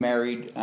Married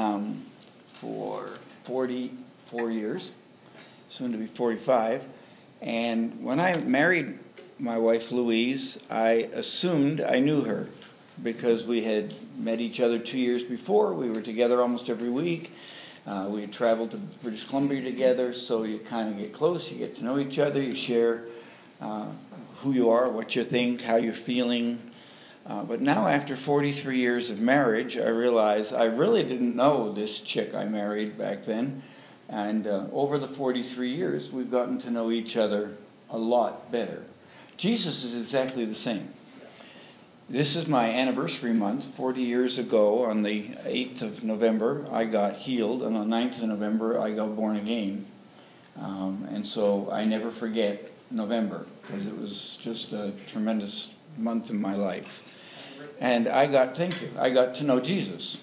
for 44 years, soon to be 45. And when I married my wife Louise, I assumed I knew her because we had met each other 2 years before. We were together almost every week. We had traveled to British Columbia together, so you kind of get close, you get to know each other, you share who you are, what you think, how you're feeling. But now, after 43 years of marriage, I realize I really didn't know this chick I married back then. And over the 43 years, we've gotten to know each other a lot better. Jesus is exactly the same. This is my anniversary month. 40 years ago, on the 8th of November, I got healed. And on the 9th of November, I got born again. And so I never forget November, because it was just a tremendous month in my life. And I got to know Jesus.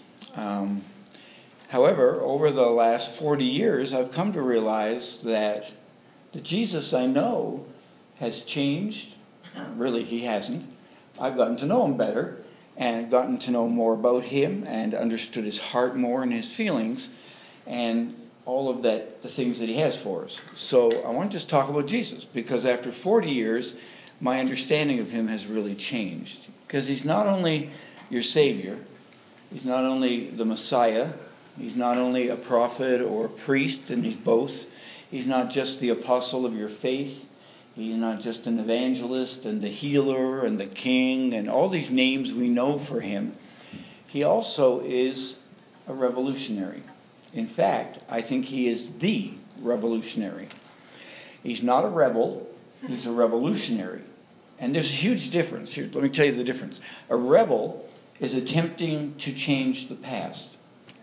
However, over the last 40 years, I've come to realize that the Jesus I know has changed. Really, he hasn't. I've gotten to know him better and gotten to know more about him and understood his heart more and his feelings and all of that, the things that he has for us. So I want to just talk about Jesus, because after 40 years, my understanding of him has really changed. Because he's not only your Savior, he's not only the Messiah, he's not only a prophet or a priest, and he's both. He's not just the apostle of your faith. He's not just an evangelist and the healer and the king and all these names we know for him. He also is a revolutionary. In fact, I think he is the revolutionary. He's not a rebel, he's a revolutionary. And there's a huge difference. Here, let me tell you the difference. A rebel is attempting to change the past.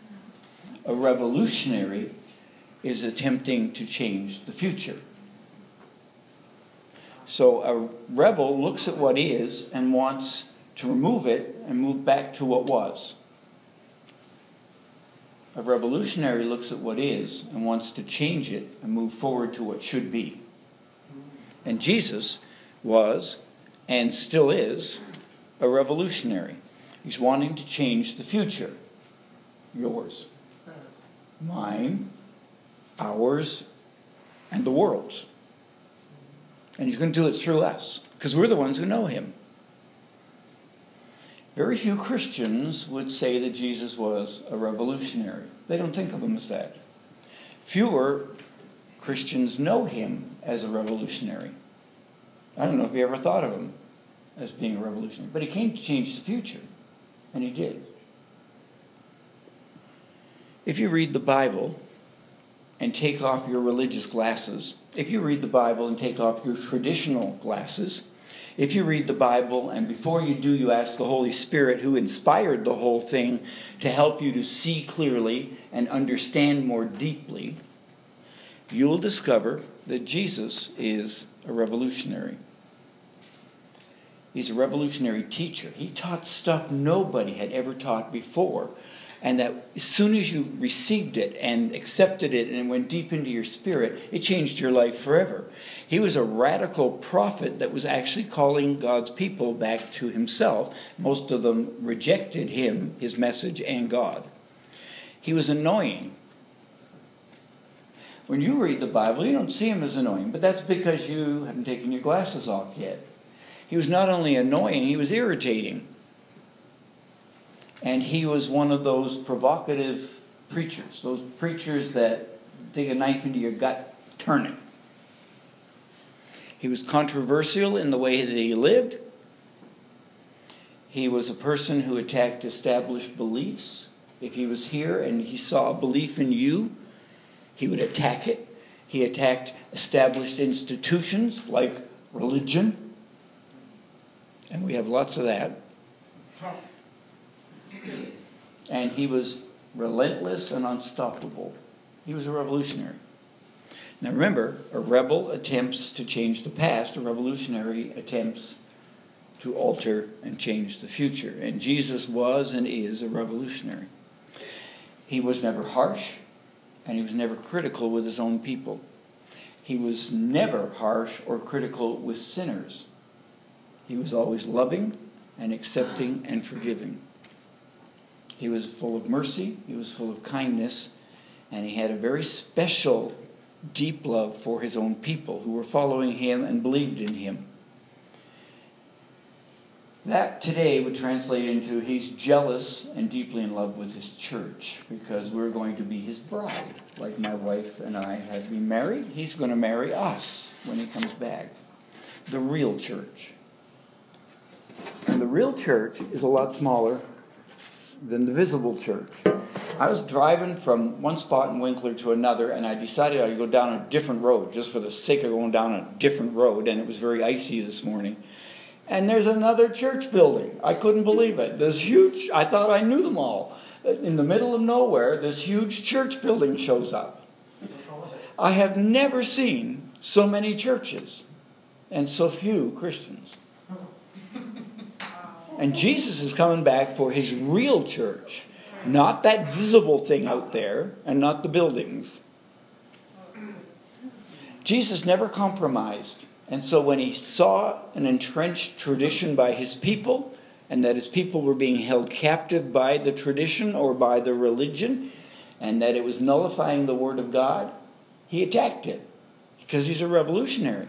A revolutionary is attempting to change the future. So a rebel looks at what is and wants to remove it and move back to what was. A revolutionary looks at what is and wants to change it and move forward to what should be. And Jesus was, and still is, a revolutionary. He's wanting to change the future. Yours, mine, ours, and the world's. And he's going to do it through us, because we're the ones who know him. Very few Christians would say that Jesus was a revolutionary. They don't think of him as that. Fewer Christians know him as a revolutionary. I don't know if you ever thought of him as being a revolutionary. But he came to change the future. And he did. If you read the Bible and take off your religious glasses, if you read the Bible and take off your traditional glasses, if you read the Bible and before you do, you ask the Holy Spirit, who inspired the whole thing, to help you to see clearly and understand more deeply, you will discover that Jesus is a revolutionary. He's a revolutionary teacher. He taught stuff nobody had ever taught before. And that as soon as you received it and accepted it and it went deep into your spirit, it changed your life forever. He was a radical prophet that was actually calling God's people back to himself. Most of them rejected him, his message, and God. He was annoying. When you read the Bible, you don't see him as annoying, but that's because you haven't taken your glasses off yet. He was not only annoying, he was irritating. And he was one of those provocative preachers, those preachers that dig a knife into your gut, turn it. He was controversial in the way that he lived. He was a person who attacked established beliefs. If he was here and he saw a belief in you, he would attack it. He attacked established institutions like religion. And we have lots of that. And he was relentless and unstoppable. He was a revolutionary. Now remember, a rebel attempts to change the past. A revolutionary attempts to alter and change the future. And Jesus was and is a revolutionary. He was never harsh, and he was never critical with his own people. He was never harsh or critical with sinners. He was always loving and accepting and forgiving. He was full of mercy, he was full of kindness, and he had a very special, deep love for his own people who were following him and believed in him. That today would translate into he's jealous and deeply in love with his church because we're going to be his bride. Like my wife and I have been married, he's going to marry us when he comes back. The real church. And the real church is a lot smaller than the visible church. I was driving from one spot in Winkler to another, and I decided I'd go down a different road just for the sake of going down a different road, and it was very icy this morning. And there's another church building. I couldn't believe it. This huge, I thought I knew them all. In the middle of nowhere, this huge church building shows up. I have never seen so many churches and so few Christians. And Jesus is coming back for his real church. Not that visible thing out there and not the buildings. Jesus never compromised. And so when he saw an entrenched tradition by his people, and that his people were being held captive by the tradition or by the religion, and that it was nullifying the word of God, he attacked it. Because he's a revolutionary.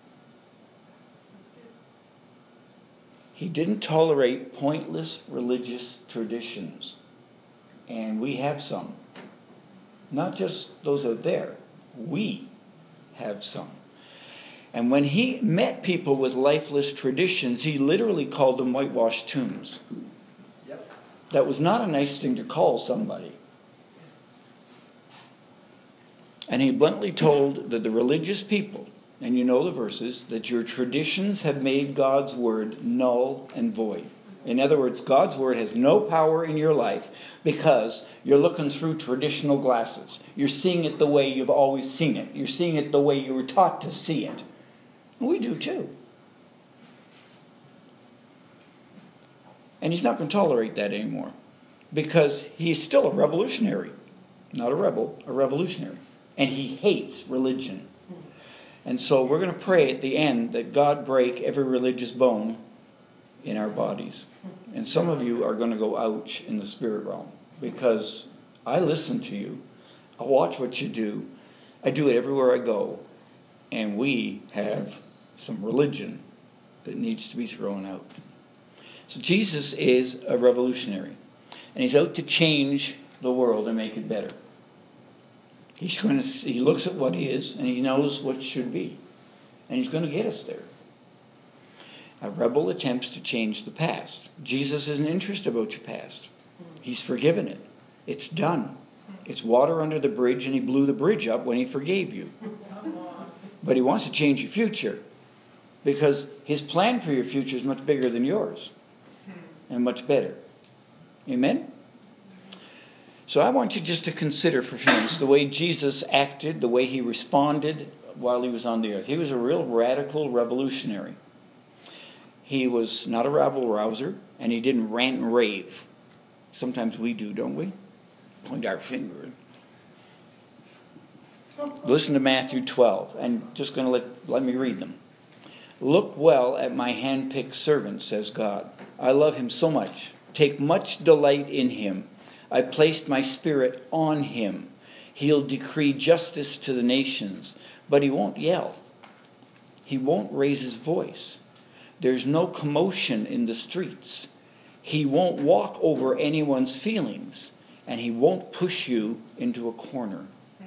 He didn't tolerate pointless religious traditions. And we have some. Not just those out there. We have some. And when he met people with lifeless traditions, he literally called them whitewashed tombs. Yep. That was not a nice thing to call somebody. And he bluntly told that the religious people, and you know the verses, that your traditions have made God's word null and void. In other words, God's word has no power in your life because you're looking through traditional glasses. You're seeing it the way you've always seen it. You're seeing it the way you were taught to see it. And we do too. And he's not going to tolerate that anymore because he's still a revolutionary. Not a rebel, a revolutionary. And he hates religion. And so we're going to pray at the end that God break every religious bone in our bodies. And some of you are going to go ouch in the spirit realm because I listen to you. I watch what you do. I do it everywhere I go. And we have some religion that needs to be thrown out. So Jesus is a revolutionary. And he's out to change the world and make it better. He looks at what he is and he knows what should be. And he's going to get us there. A rebel attempts to change the past. Jesus isn't interested about your past. He's forgiven it. It's done. It's water under the bridge, and he blew the bridge up when he forgave you. But he wants to change your future because his plan for your future is much bigger than yours and much better. Amen? So I want you just to consider for a few minutes the way Jesus acted, the way he responded while he was on the earth. He was a real radical revolutionary. He was not a rabble-rouser, and he didn't rant and rave. Sometimes we do, don't we? Point our finger. Listen to Matthew 12, and just going to let me read them. Look well at my hand-picked servant, says God. I love him so much. Take much delight in him. I placed my spirit on him. He'll decree justice to the nations, but he won't yell. He won't raise his voice. There's no commotion in the streets. He won't walk over anyone's feelings, and he won't push you into a corner.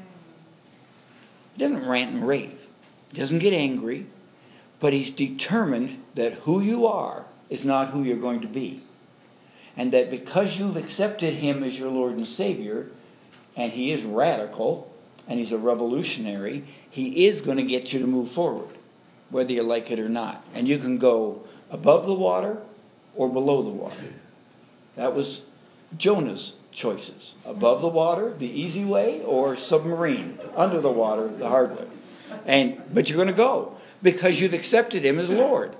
He doesn't rant and rave. He doesn't get angry, but he's determined that who you are is not who you're going to be. And that because you've accepted him as your Lord and Savior, and he is radical, and he's a revolutionary, he is going to get you to move forward, whether you like it or not. And you can go above the water or below the water. That was Jonah's choices. Above the water, the easy way, or submarine. Under the water, the hard way. But you're going to go because you've accepted him as Lord.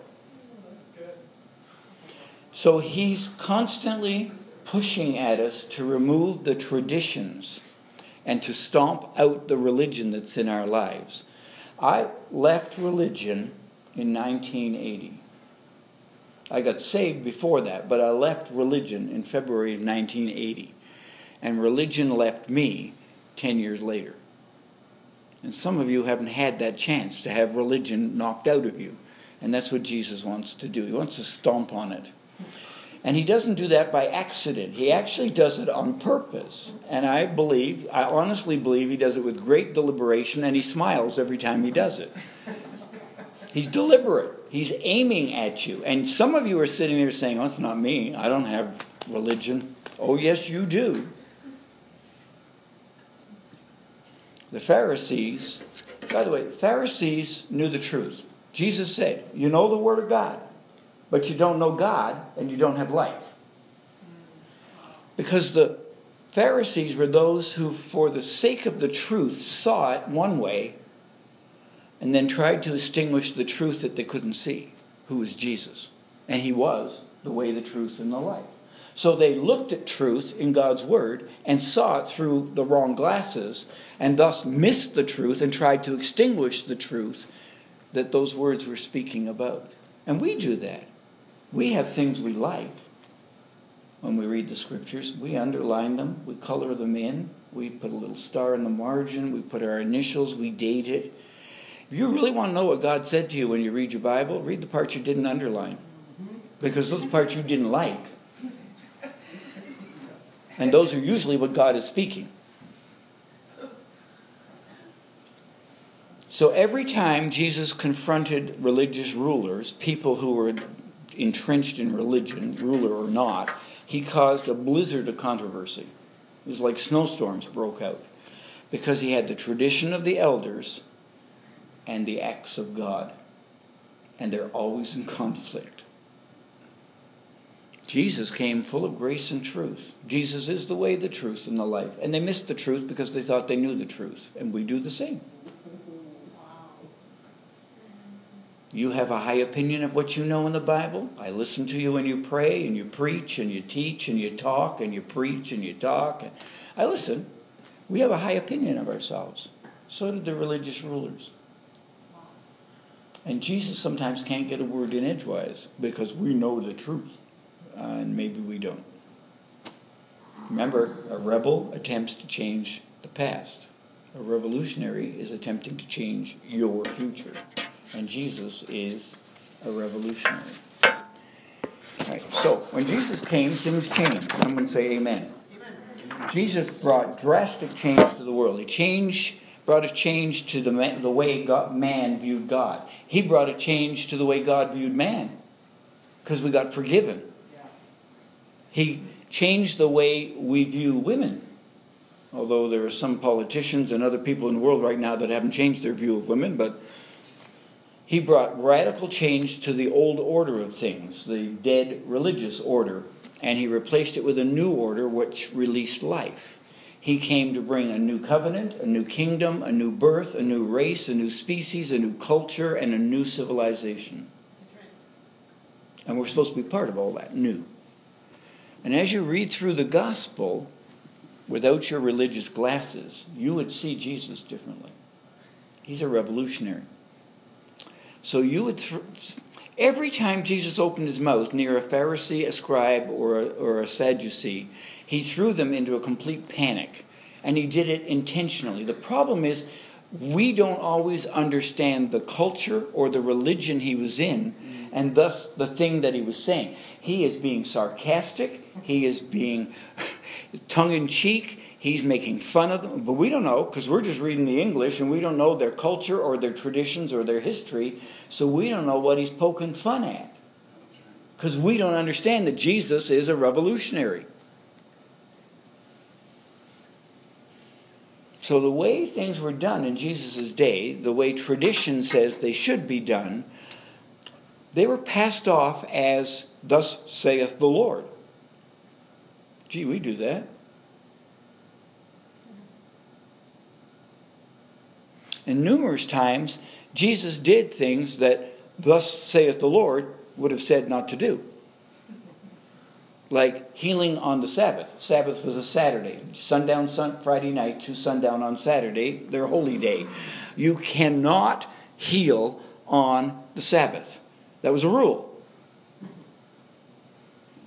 So he's constantly pushing at us to remove the traditions and to stomp out the religion that's in our lives. I left religion in 1980. I got saved before that, but I left religion in February of 1980. And religion left me 10 years later. And some of you haven't had that chance to have religion knocked out of you. And that's what Jesus wants to do. He wants to stomp on it. And he doesn't do that by accident. He actually does it on purpose. And I honestly believe he does it with great deliberation, and he smiles every time he does it. He's deliberate. He's aiming at you. And some of you are sitting there saying, oh, it's not me. I don't have religion. Oh, yes, you do. The Pharisees, by the way, Pharisees knew the truth. Jesus said, you know the Word of God, but you don't know God and you don't have life. Because the Pharisees were those who, for the sake of the truth, saw it one way and then tried to extinguish the truth that they couldn't see, who was Jesus. And he was the way, the truth, and the life. So they looked at truth in God's Word and saw it through the wrong glasses and thus missed the truth and tried to extinguish the truth that those words were speaking about. And we do that. We have things we like when we read the Scriptures. We underline them. We color them in. We put a little star in the margin. We put our initials. We date it. If you really want to know what God said to you when you read your Bible, read the parts you didn't underline. Because those parts you didn't like. And those are usually what God is speaking. So every time Jesus confronted religious rulers, people who were entrenched in religion, ruler or not, he caused a blizzard of controversy. It was like snowstorms broke out. Because he had the tradition of the elders and the acts of God. And they're always in conflict. Jesus came full of grace and truth. Jesus is the way, the truth, and the life. And they missed the truth because they thought they knew the truth. And we do the same. You have a high opinion of what you know in the Bible. I listen to you when you pray and you preach and you teach and you talk and you preach and you talk. I listen. We have a high opinion of ourselves. So did the religious rulers. And Jesus sometimes can't get a word in edgewise because we know the truth. And maybe we don't. Remember, a rebel attempts to change the past. A revolutionary is attempting to change your future. And Jesus is a revolutionary. Right, so, when Jesus came, things changed. Someone say amen. Amen. Jesus brought drastic change to the world. He brought a change to the way man viewed God. He brought a change to the way God viewed man. Because we got forgiven. He changed the way we view women. Although there are some politicians and other people in the world right now that haven't changed their view of women. But he brought radical change to the old order of things, the dead religious order. And he replaced it with a new order which released life. He came to bring a new covenant, a new kingdom, a new birth, a new race, a new species, a new culture, and a new civilization. That's right. And we're supposed to be part of all that new. And as you read through the gospel, without your religious glasses, you would see Jesus differently. He's a revolutionary. So you would, every time Jesus opened his mouth near a Pharisee, a scribe, or a Sadducee, he threw them into a complete panic. And he did it intentionally. The problem is, we don't always understand the culture or the religion he was in, and thus the thing that he was saying. He is being sarcastic. He is being tongue-in-cheek. He's making fun of them. But we don't know, because we're just reading the English, and we don't know their culture or their traditions or their history, so we don't know what he's poking fun at. Because we don't understand that Jesus is a revolutionary. So the way things were done in Jesus' day, the way tradition says they should be done, they were passed off as, thus saith the Lord. Gee, we do that. And numerous times, Jesus did things that, thus saith the Lord, would have said not to do. Like healing on the Sabbath. Sabbath was a Saturday. Sundown Friday night to sundown on Saturday, their holy day. You cannot heal on the Sabbath. That was a rule.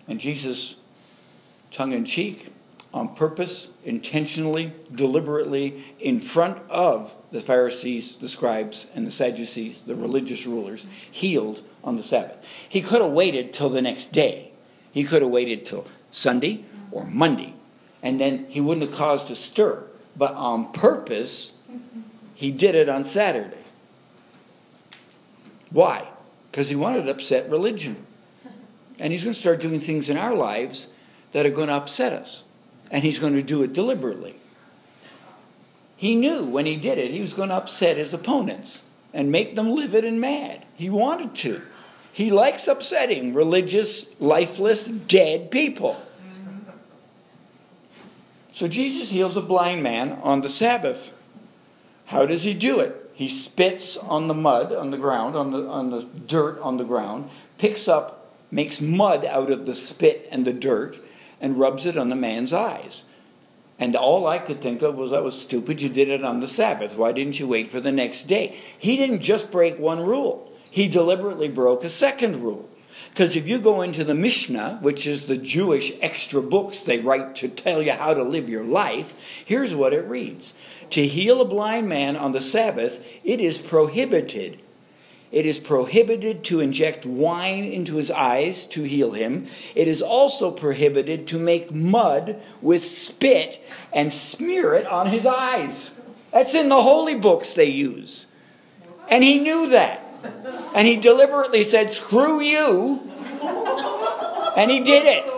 And Jesus, tongue-in-cheek, on purpose, intentionally, deliberately, in front of the Pharisees, the scribes, and the Sadducees, the religious rulers, healed on the Sabbath. He could have waited till the next day. He could have waited till Sunday or Monday, and then he wouldn't have caused a stir. But on purpose, he did it on Saturday. Why? Because he wanted to upset religion. And he's going to start doing things in our lives that are going to upset us. And he's going to do it deliberately. He knew when he did it, he was going to upset his opponents and make them livid and mad. He wanted to. He likes upsetting religious, lifeless, dead people. So Jesus heals a blind man on the Sabbath. How does he do it? He spits on the mud, on the ground, on the dirt on the ground, makes mud out of the spit and the dirt, and rubs it on the man's eyes. And all I could think of was, that was stupid. You did it on the Sabbath. Why didn't you wait for the next day? He didn't just break one rule. He deliberately broke a second rule. Because if you go into the Mishnah, which is the Jewish extra books they write to tell you how to live your life, here's what it reads. To heal a blind man on the Sabbath, it is prohibited. It is prohibited to inject wine into his eyes to heal him. It is also prohibited to make mud with spit and smear it on his eyes. That's in the holy books they use. And he knew that. And he deliberately said, screw you. And he did it.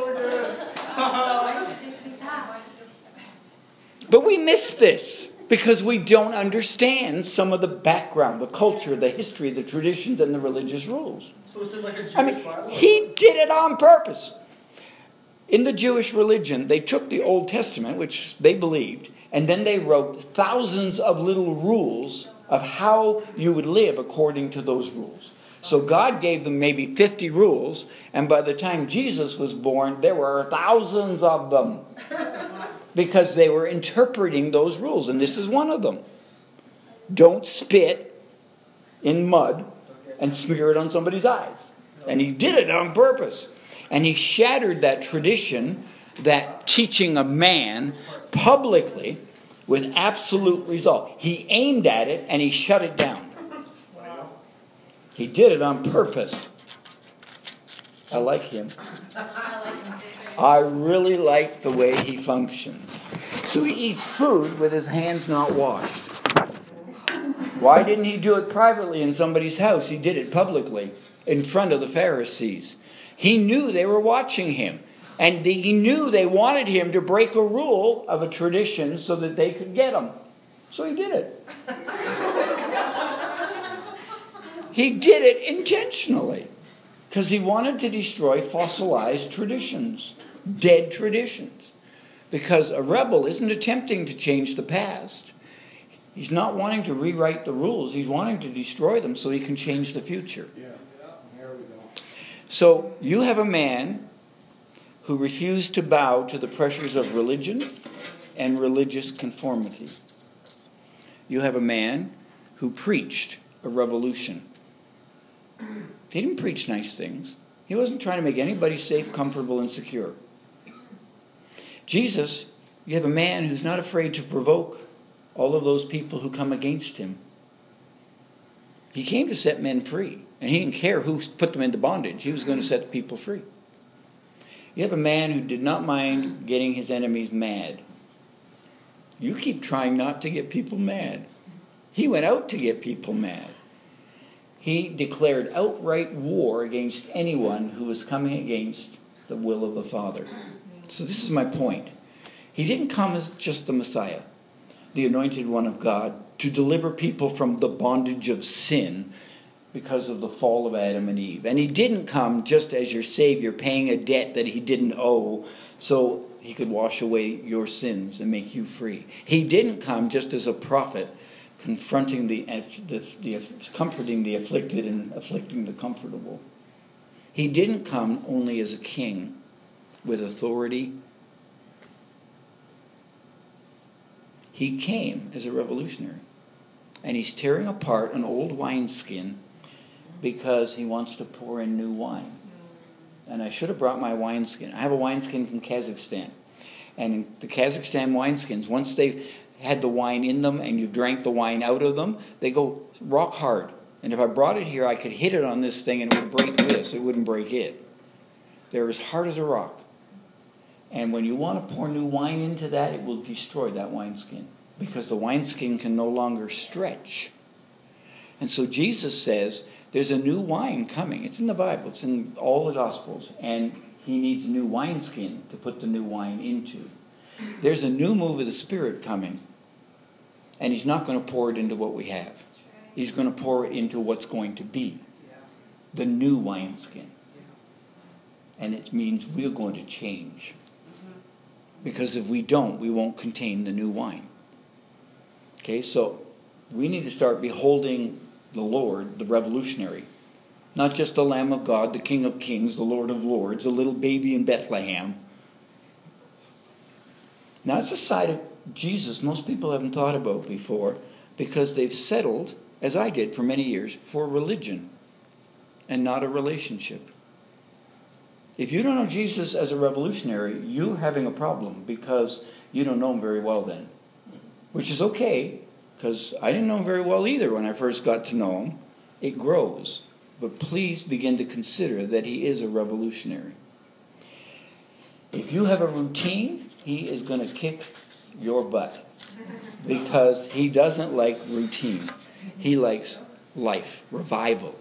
But we miss this because we don't understand some of the background, the culture, the history, the traditions, and the religious rules. So is it like a Jewish Bible? He did it on purpose. In the Jewish religion, they took the Old Testament, which they believed, and then they wrote thousands of little rules of how you would live according to those rules. So God gave them maybe 50 rules, and by the time Jesus was born, there were thousands of them. Because they were interpreting those rules, and this is one of them. Don't spit in mud and smear it on somebody's eyes. And he did it on purpose. And he shattered that tradition, that teaching of man publicly with absolute result. He aimed at it and he shut it down. He did it on purpose. I like him. I really like the way he functions. So he eats food with his hands not washed. Why didn't he do it privately in somebody's house? He did it publicly in front of the Pharisees. He knew they were watching him. And he knew they wanted him to break a rule of a tradition so that they could get him. So he did it. He did it intentionally. Because he wanted to destroy fossilized traditions, dead traditions. Because a rebel isn't attempting to change the past. He's not wanting to rewrite the rules. He's wanting to destroy them so he can change the future. Yeah. There we go. So you have a man who refused to bow to the pressures of religion and religious conformity. You have a man who preached a revolution. He didn't preach nice things. He wasn't trying to make anybody safe, comfortable, and secure. Jesus, you have a man who's not afraid to provoke all of those people who come against him. He came to set men free, and he didn't care who put them into bondage. He was going to set people free. You have a man who did not mind getting his enemies mad. You keep trying not to get people mad. He went out to get people mad. He declared outright war against anyone who was coming against the will of the Father. So this is my point. He didn't come as just the Messiah, the anointed one of God, to deliver people from the bondage of sin because of the fall of Adam and Eve. And he didn't come just as your Savior, paying a debt that he didn't owe so he could wash away your sins and make you free. He didn't come just as a prophet, confronting comforting the afflicted and afflicting the comfortable. He didn't come only as a king with authority. He came as a revolutionary. And he's tearing apart an old wineskin because he wants to pour in new wine. and I should have brought my wineskin. I have a wineskin from Kazakhstan. And in the Kazakhstan wineskins, once they've had the wine in them and you've drank the wine out of them, they go rock hard. And if I brought it here, I could hit it on this thing and it would break this. It wouldn't break it. They're as hard as a rock. And when you want to pour new wine into that, it will destroy that wineskin, because the wineskin can no longer stretch. And so Jesus says, there's a new wine coming. It's in the Bible. It's in all the Gospels. And he needs a new wineskin to put the new wine into. There's a new move of the Spirit coming. And he's not going to pour it into what we have. He's going to pour it into what's going to be. The new wineskin. And it means we're going to change. Because if we don't, we won't contain the new wine. Okay, so we need to start beholding the Lord, the revolutionary. Not just the Lamb of God, the King of Kings, the Lord of Lords, the little baby in Bethlehem. Now, it's a side of Jesus most people haven't thought about before, because they've settled, as I did for many years, for religion and not a relationship. If you don't know Jesus as a revolutionary, you're having a problem, because you don't know him very well then. Which is okay, because I didn't know him very well either when I first got to know him. It grows. But please begin to consider that he is a revolutionary. If you have a routine, he is going to kick your butt, because he doesn't like routine. He likes life, revival.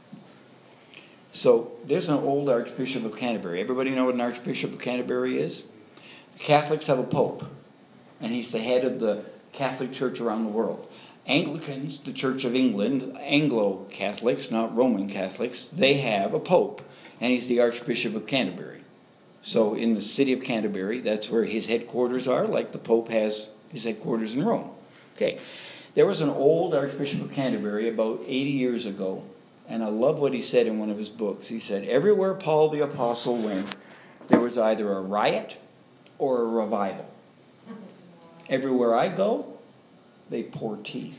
So there's an old Archbishop of Canterbury. Everybody know what an Archbishop of Canterbury is? Catholics have a pope, and he's the head of the Catholic Church around the world. Anglicans, the Church of England, Anglo-Catholics, not Roman Catholics, they have a pope, and he's the Archbishop of Canterbury. So in the city of Canterbury, that's where his headquarters are, like the Pope has his headquarters in Rome. Okay, there was an old Archbishop of Canterbury about 80 years ago, and I love what he said in one of his books. He said, everywhere Paul the Apostle went, there was either a riot or a revival. Everywhere I go, they pour tea.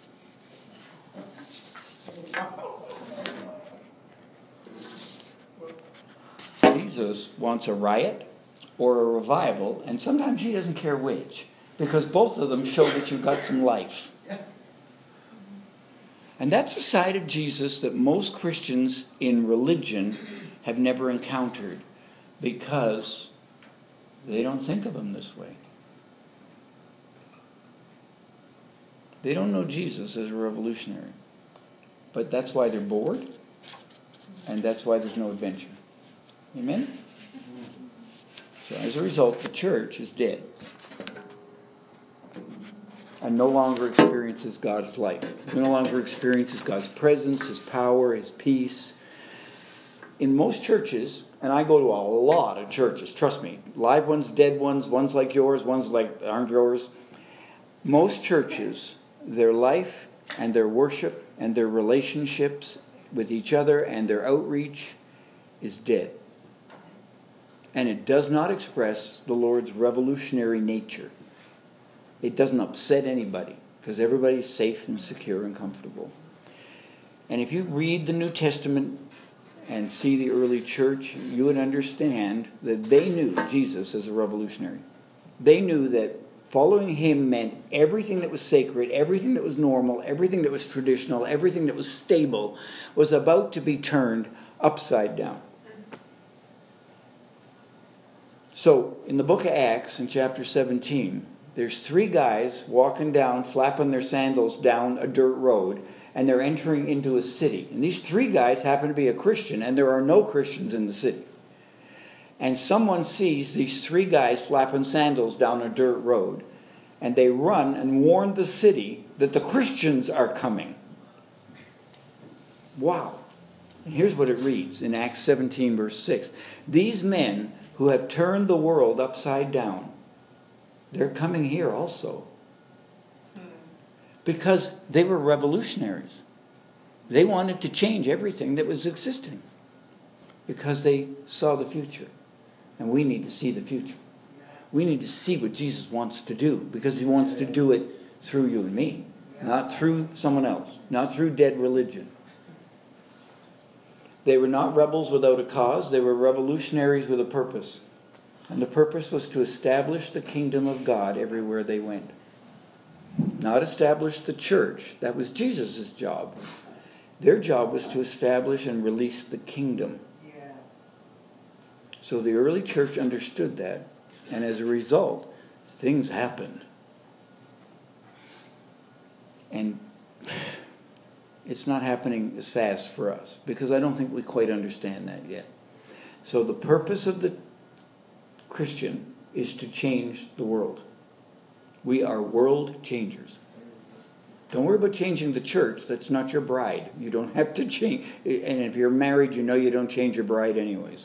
Jesus wants a riot or a revival, and sometimes he doesn't care which, because both of them show that you've got some life. And that's a side of Jesus that most Christians in religion have never encountered, because they don't think of him this way. They don't know Jesus as a revolutionary. But that's why they're bored, and that's why there's no adventure. Amen? So as a result, the church is dead and no longer experiences God's life. No longer experiences God's presence, his power, his peace. In most churches, and I go to a lot of churches, trust me, live ones, dead ones, ones like yours, ones like aren't yours. Most churches, their life and their worship and their relationships with each other and their outreach is dead. And it does not express the Lord's revolutionary nature. It doesn't upset anybody, because everybody's safe and secure and comfortable. And if you read the New Testament and see the early church, you would understand that they knew Jesus as a revolutionary. They knew that following him meant everything that was sacred, everything that was normal, everything that was traditional, everything that was stable was about to be turned upside down. So, in the book of Acts, in chapter 17, there's 3 guys walking down, flapping their sandals down a dirt road, and they're entering into a city. And these 3 guys happen to be a Christian, and there are no Christians in the city. And someone sees these 3 guys flapping sandals down a dirt road, and they run and warn the city that the Christians are coming. Wow. And here's what it reads in Acts 17, verse 6. These men who have turned the world upside down, they're coming here also. Because they were revolutionaries. They wanted to change everything that was existing. Because they saw the future. And we need to see the future. We need to see what Jesus wants to do. Because he wants to do it through you and me. Not through someone else. Not through dead religion. They were not rebels without a cause. They were revolutionaries with a purpose. And the purpose was to establish the kingdom of God everywhere they went. Not establish the church. That was Jesus' job. Their job was to establish and release the kingdom. Yes. So the early church understood that. And as a result, things happened. And it's not happening as fast for us, because I don't think we quite understand that yet. So the purpose of the Christian is to change the world. We are world changers. Don't worry about changing the church. That's not your bride. You don't have to change. And if you're married, you know you don't change your bride anyways.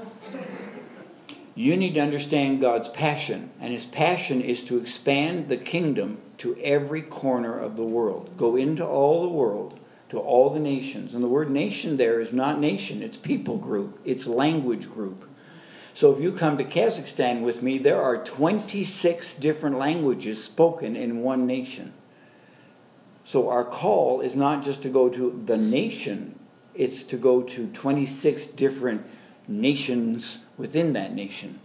You need to understand God's passion. And His passion is to expand the kingdom to every corner of the world. Go into all the world, to all the nations. And the word nation there is not nation. It's people group. It's language group. So if you come to Kazakhstan with me, there are 26 different languages spoken in one nation. So our call is not just to go to the nation, it's to go to 26 different nations within that nation.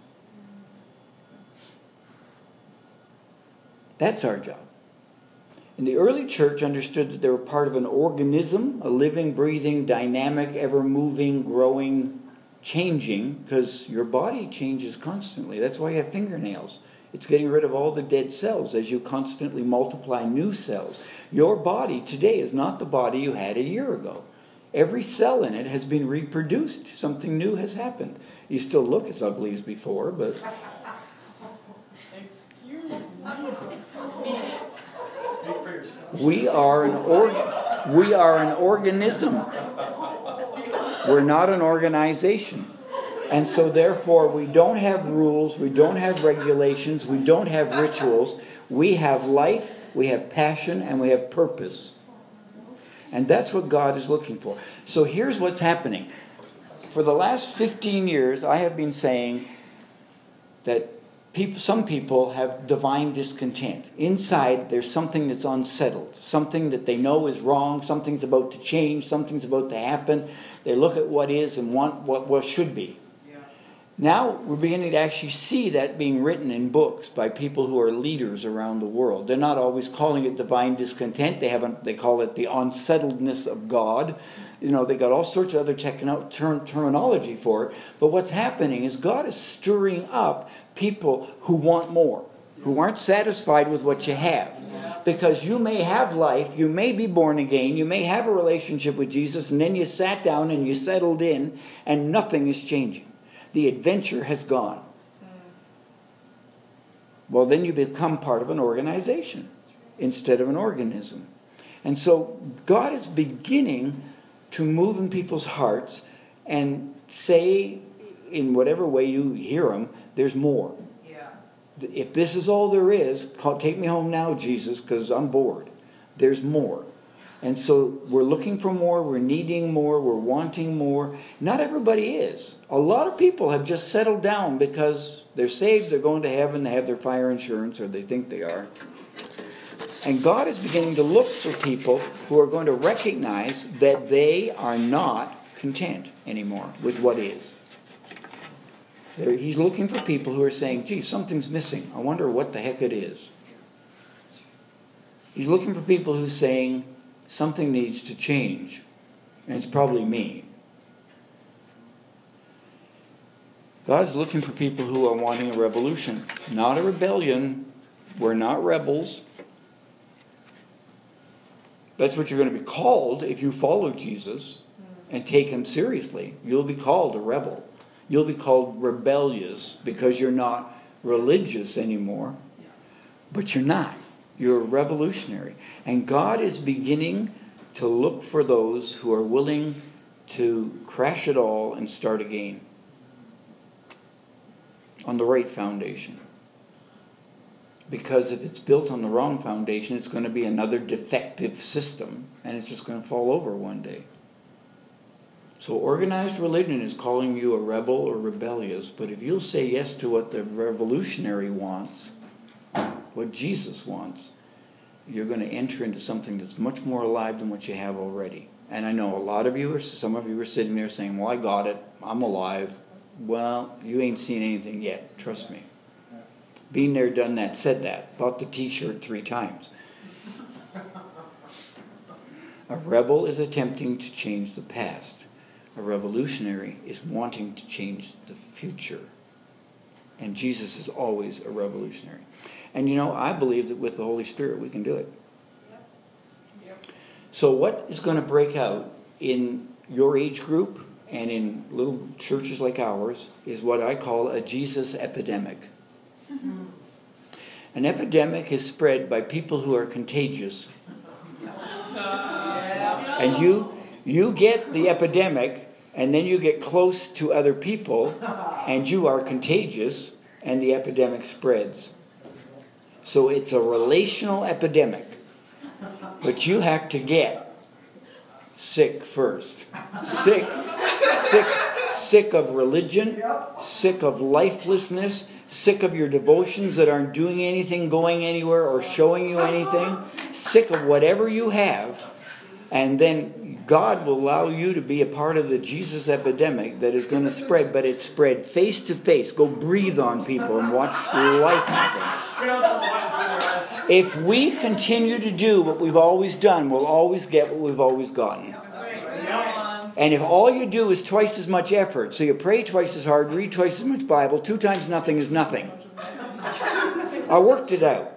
That's our job. And the early church understood that they were part of an organism, a living, breathing, dynamic, ever-moving, growing, changing, because your body changes constantly. That's why you have fingernails. It's getting rid of all the dead cells as you constantly multiply new cells. Your body today is not the body you had a year ago. Every cell in it has been reproduced. Something new has happened. You still look as ugly as before, but... Excuse me. Speak for yourself. We are an organism. We're not an organization. And so therefore we don't have rules, we don't have regulations, we don't have rituals. We have life, we have passion, and we have purpose. And that's what God is looking for. So here's what's happening. For the last 15 years, I have been saying that some people have divine discontent. Inside, there's something that's unsettled. Something that they know is wrong. Something's about to change. Something's about to happen. They look at what is and want what should be. Now we're beginning to actually see that being written in books by people who are leaders around the world. They're not always calling it divine discontent. They call it the unsettledness of God. You know, they got all sorts of other terminology for it. But what's happening is God is stirring up people who want more, who aren't satisfied with what you have. Because you may have life, you may be born again, you may have a relationship with Jesus, and then you sat down and you settled in, and nothing is changing. The adventure has gone. Well, then you become part of an organization instead of an organism. And so God is beginning to move in people's hearts and say, in whatever way you hear Him, there's more. Yeah. If this is all there is, take me home now, Jesus, because I'm bored. There's more. And so we're looking for more, we're needing more, we're wanting more. Not everybody is. A lot of people have just settled down because they're saved, they're going to heaven, they have their fire insurance, or they think they are. And God is beginning to look for people who are going to recognize that they are not content anymore with what is. He's looking for people who are saying, gee, something's missing. I wonder what the heck it is. He's looking for people who are saying, something needs to change. And it's probably me. God's looking for people who are wanting a revolution, not a rebellion. We're not rebels. That's what you're going to be called if you follow Jesus and take Him seriously. You'll be called a rebel. You'll be called rebellious because you're not religious anymore. But you're not. You're a revolutionary. And God is beginning to look for those who are willing to crash it all and start again on the right foundation. Because if it's built on the wrong foundation, it's going to be another defective system, and it's just going to fall over one day. So organized religion is calling you a rebel or rebellious, but if you'll say yes to what the revolutionary wants, what Jesus wants, you're going to enter into something that's much more alive than what you have already. And I know a lot of you, or some of you are sitting there saying, well, I got it. I'm alive. Well, you ain't seen anything yet. Trust me. Been there, done that, said that. Bought the t-shirt 3 times. A rebel is attempting to change the past. A revolutionary is wanting to change the future. And Jesus is always a revolutionary. And I believe that with the Holy Spirit we can do it. So what is going to break out in your age group and in little churches like ours is what I call a Jesus epidemic. Mm-hmm. An epidemic is spread by people who are contagious. And you get the epidemic, and then you get close to other people, and you are contagious, and the epidemic spreads. So it's a relational epidemic. But you have to get sick first. Sick of religion, sick of lifelessness, sick of your devotions that aren't doing anything, going anywhere, or showing you anything. Sick of whatever you have. And then God will allow you to be a part of the Jesus epidemic that is going to spread, but it's spread face to face. Go breathe on people and watch life happen. If we continue to do what we've always done, we'll always get what we've always gotten. And if all you do is twice as much effort, so you pray twice as hard, read twice as much Bible, 2 times nothing is nothing. I worked it out.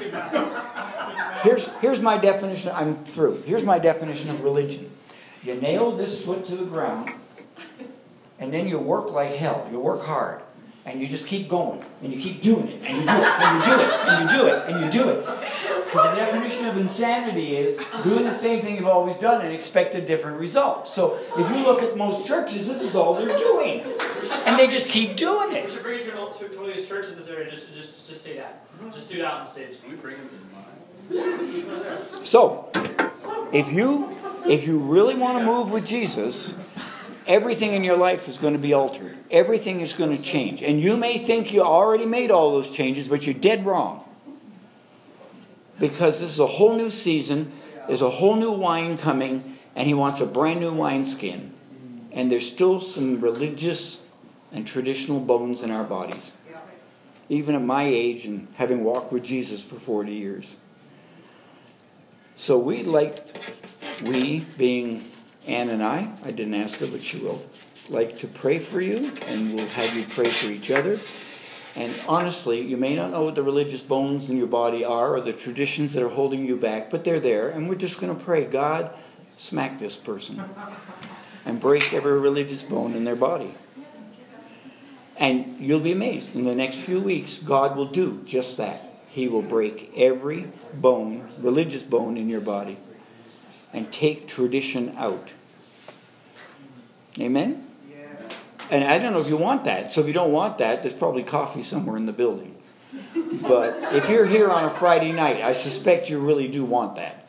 Here's my definition. I'm through. Here's my definition of religion. You nail this foot to the ground, and then you work like hell. You work hard, and you just keep going, and you keep doing it, and you do it, and you do it, and you do it, and you do it. Because the definition of insanity is doing the same thing you've always done and expect a different result. So if you look at most churches, this is all they're doing, and they just keep doing it. We should bring you to one of these churches in this area. Just say that. Just do that on stage. We bring them to mind. So, if you really want to move with Jesus, everything in your life is going to be altered. Everything is going to change. And you may think you already made all those changes, but you're dead wrong. Because this is a whole new season. There's a whole new wine coming, and he wants a brand new wineskin. And there's still some religious and traditional bones in our bodies. Even at my age and having walked with Jesus for 40 years. So we being Ann and I didn't ask her, but she will, like to pray for you, and we'll have you pray for each other. And honestly, you may not know what the religious bones in your body are or the traditions that are holding you back, but they're there, and we're just going to pray, God, smack this person and break every religious bone in their body. And you'll be amazed. In the next few weeks, God will do just that. He will break every bone, religious bone in your body, and take tradition out. Amen? Yes. And I don't know if you want that. So if you don't want that, there's probably coffee somewhere in the building. But if you're here on a Friday night, I suspect you really do want that.